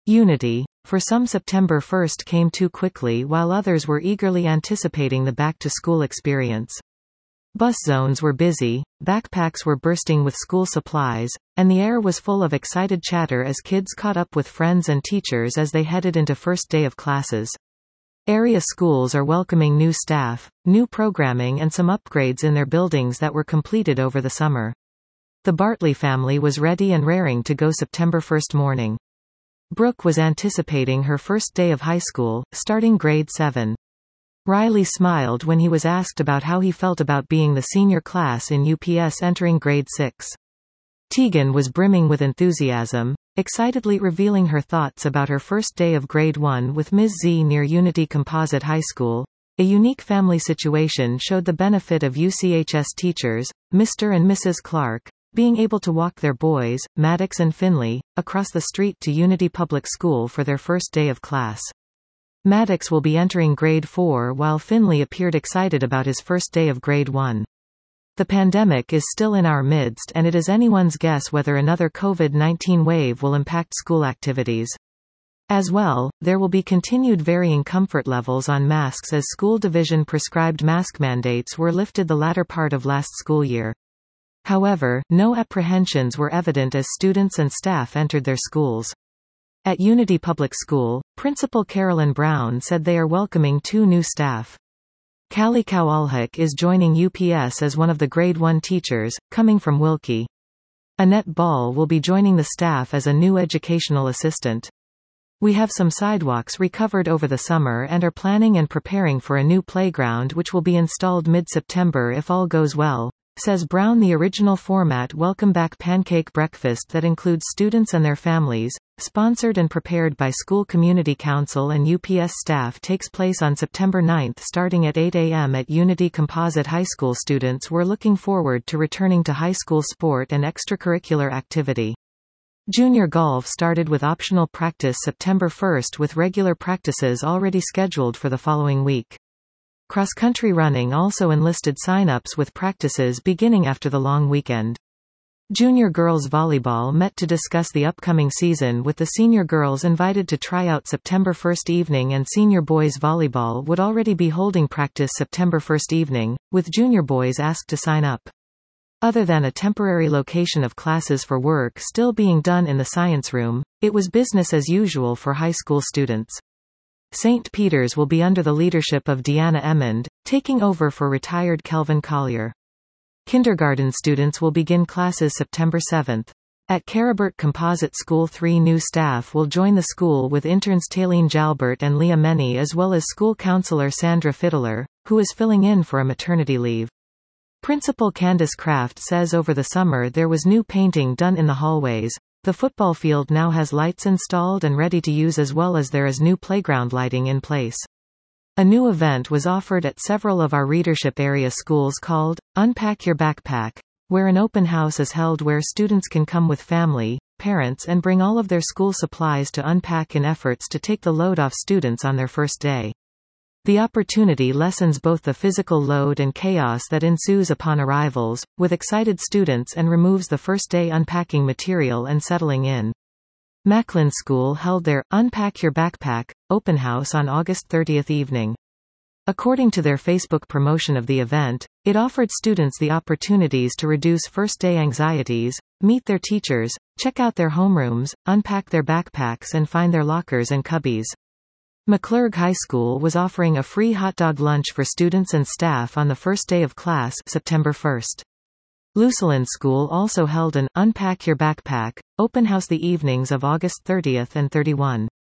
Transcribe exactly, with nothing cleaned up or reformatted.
Unity. For some, September first came too quickly, while others were eagerly anticipating the back-to-school experience. Bus zones were busy, backpacks were bursting with school supplies, and the air was full of excited chatter as kids caught up with friends and teachers as they headed into first day of classes. Area schools are welcoming new staff, new programming and some upgrades in their buildings that were completed over the summer. The Bartley family was ready and raring to go September first morning. Brooke was anticipating her first day of high school, starting grade seven. Riley smiled when he was asked about how he felt about being the senior class in U P S entering grade six. Tegan was brimming with enthusiasm, excitedly revealing her thoughts about her first day of grade one with Miz Z near Unity Composite High School. A unique family situation showed the benefit of U C H S teachers, Mister and Missus Clark, being able to walk their boys, Maddox and Finley, across the street to Unity Public School for their first day of class. Maddox will be entering grade four while Finley appeared excited about his first day of grade one. The pandemic is still in our midst and it is anyone's guess whether another COVID nineteen wave will impact school activities. As well, there will be continued varying comfort levels on masks as school division prescribed mask mandates were lifted the latter part of last school year. However, no apprehensions were evident as students and staff entered their schools. At Unity Public School, Principal Carolyn Brown said they are welcoming two new staff. Callie Kowalczyk is joining U P S as one of the grade one teachers, coming from Wilkie. Annette Ball will be joining the staff as a new educational assistant. We have some sidewalks recovered over the summer and are planning and preparing for a new playground which will be installed mid-September if all goes well, says Brown. The original format Welcome Back Pancake Breakfast that includes students and their families, sponsored and prepared by School Community Council and U P S staff, takes place on September ninth starting at eight a m at Unity Composite High School. Students were looking forward to returning to high school sport and extracurricular activity. Junior golf started with optional practice September first with regular practices already scheduled for the following week. Cross-country running also enlisted sign-ups with practices beginning after the long weekend. Junior girls volleyball met to discuss the upcoming season with the senior girls invited to try out September first evening, and senior boys volleyball would already be holding practice September first evening, with junior boys asked to sign up. Other than a temporary location of classes for work still being done in the science room, it was business as usual for high school students. Saint Peter's will be under the leadership of Deanna Emmond, taking over for retired Kelvin Collier. Kindergarten students will begin classes September seventh. At Caribert Composite School, three new staff will join the school with interns Taylene Jalbert and Leah Meny, as well as school counselor Sandra Fiddler, who is filling in for a maternity leave. Principal Candace Kraft says over the summer there was new painting done in the hallways. The football field now has lights installed and ready to use, as well as there is new playground lighting in place. A new event was offered at several of our readership area schools called Unpack Your Backpack, where an open house is held where students can come with family, parents and bring all of their school supplies to unpack in efforts to take the load off students on their first day. The opportunity lessens both the physical load and chaos that ensues upon arrivals, with excited students, and removes the first day unpacking material and settling in. Macklin School held their Unpack Your Backpack open house on August thirtieth evening. According to their Facebook promotion of the event, it offered students the opportunities to reduce first-day anxieties, meet their teachers, check out their homerooms, unpack their backpacks and find their lockers and cubbies. McClurg High School was offering a free hot dog lunch for students and staff on the first day of class, September first. Lucilan School also held an Unpack Your Backpack open house the evenings of August thirtieth and thirty-first.